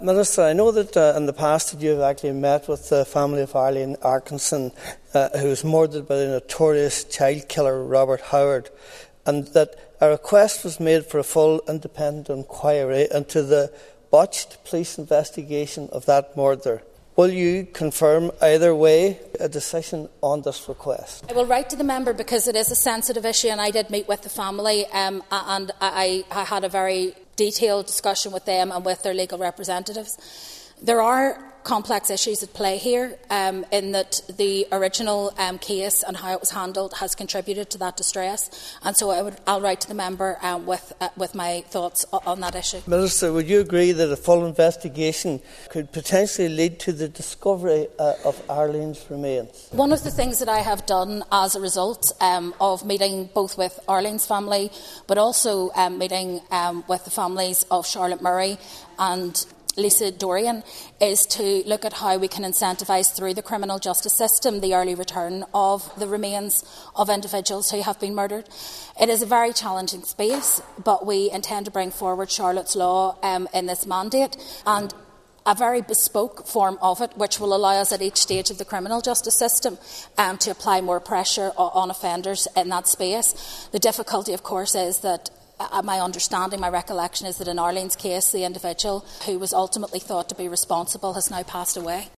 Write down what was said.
Minister, I know that in the past that you have actually met with the family of Arlene Atkinson, who was murdered by the notorious child killer Robert Howard, and that a request was made for a full independent inquiry into the botched police investigation of that murder. Will you confirm either way a decision on this request? I will write to the member because it is a sensitive issue, and I did meet with the family and I had a very detailed discussion with them and with their legal representatives. There are complex issues at play here in that the original case and how it was handled has contributed to that distress, and so I'll write to the member with my thoughts on that issue. Minister, would you agree that a full investigation could potentially lead to the discovery of Arlene's remains? One of the things that I have done as a result of meeting both with Arlene's family but also meeting with the families of Charlotte Murray and Lisa Dorian is to look at how we can incentivise through the criminal justice system the early return of the remains of individuals who have been murdered. It is a very challenging space, but we intend to bring forward Charlotte's Law in this mandate, and a very bespoke form of it, which will allow us at each stage of the criminal justice system to apply more pressure on offenders in that space. The difficulty, of course, is that my understanding, my recollection is that in Arlene's case, the individual who was ultimately thought to be responsible has now passed away.